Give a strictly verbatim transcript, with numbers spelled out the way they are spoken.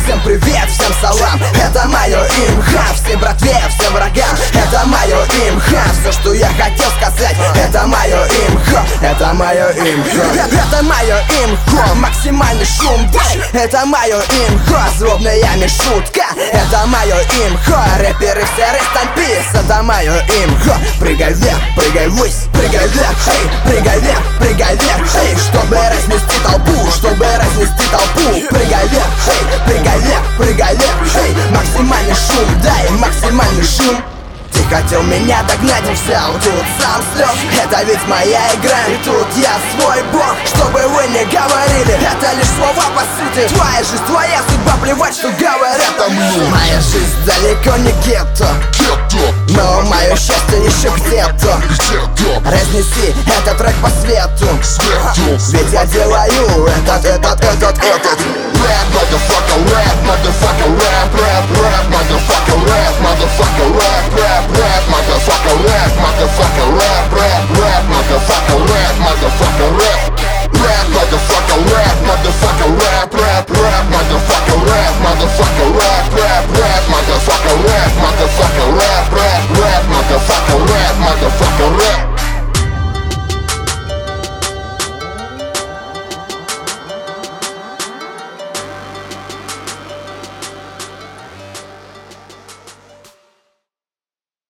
Всем привет, всем салам, это мое имха. Всем братве, всем врагам, это мое имха. Все, что я хотел сказать, это мое имха. Это мое имха. Это мое имха. Максимальный шум, это мое имха. Злобная мишутка, это мое имха. Рэперы все рестампис, это мое имха. Прыгай вверх, прыгай ввысь, прыгай вверх, эй, прыгай вверх, прыгай вверх, эй, чтобы разнести толпу, чтобы разнести толпу. Прыгай вверх, эй, прыгай вверх, прыгай вверх, эй, максимальный шум, дай максимальный шум. Ты хотел меня догнать, и взял тут сам слез. Это ведь моя игра, и тут я свой бог. Что бы вы ни говорили, это лишь слова по сути. Твоя жизнь, твоя судьба, плевать, что говорят о мне. Моя жизнь далеко не гетто, но мое счастье еще где-то. Разнеси этот трек по свету, ведь я делаю этот, этот, этот, этот